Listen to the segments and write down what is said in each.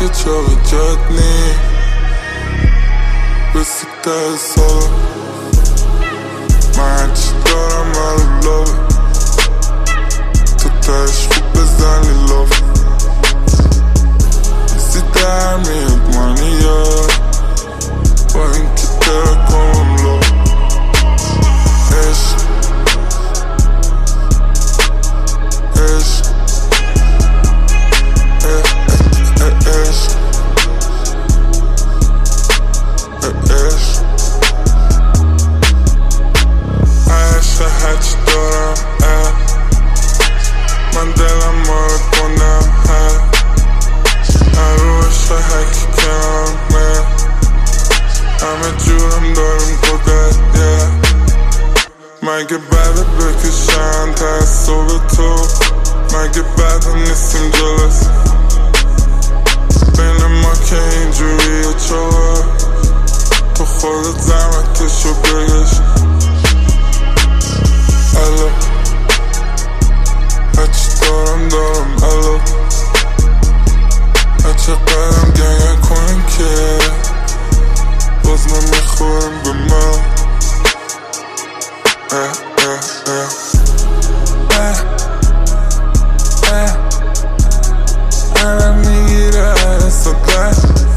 که چاق جد نی رسیده سالا من هرچی دارم مرو لابه تو تش خوب بزنی لابه ایزی در میاد منی یاد با این که ترکمم لابه عشق عشق عشق عشق عشق هرچی دارم من دلم مارو کنم روش هرکی کنمه همه جورم دارم قدرت مگه بعد بکشن تعصب تو مگه بعد نیستیم جلس بین ما که اینجوریه چوه تو خودت زحمتشو بگش الو هرچی دارم الو هرچه قدم گنگه کنیم که باز ما میخوریم به من الان میگیره حسابه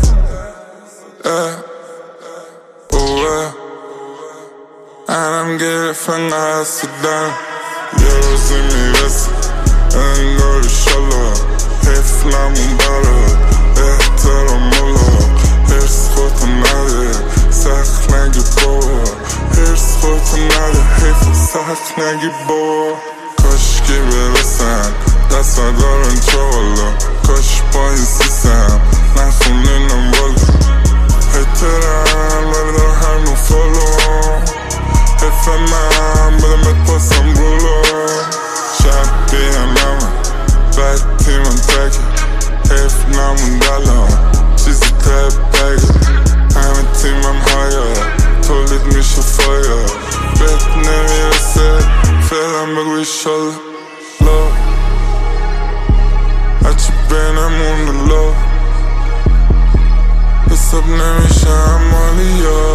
الان گرفتن حسودن یه روزی میرسه انگار ایشالا حفلمون برات احترام ملا حرس خودتو نده سخت نگی بابا حرس خودتو نده حیف سخت نگی بابا کاشکی برسن دست ندارن چوالا کاش با این سیسم نخونینم والا هیترم ولی دار هر نفالو حیف من بدم بهت پاسم رولا شب بیان نمن بد تیمم تکه حیف نمون دلم چیزی تب بگه همه تیمم هایا تولید میشه فایا بهت نمیرسه فعلا بگو ایشالا لا هرچی بینمون لو حساب نمیشه مالی یا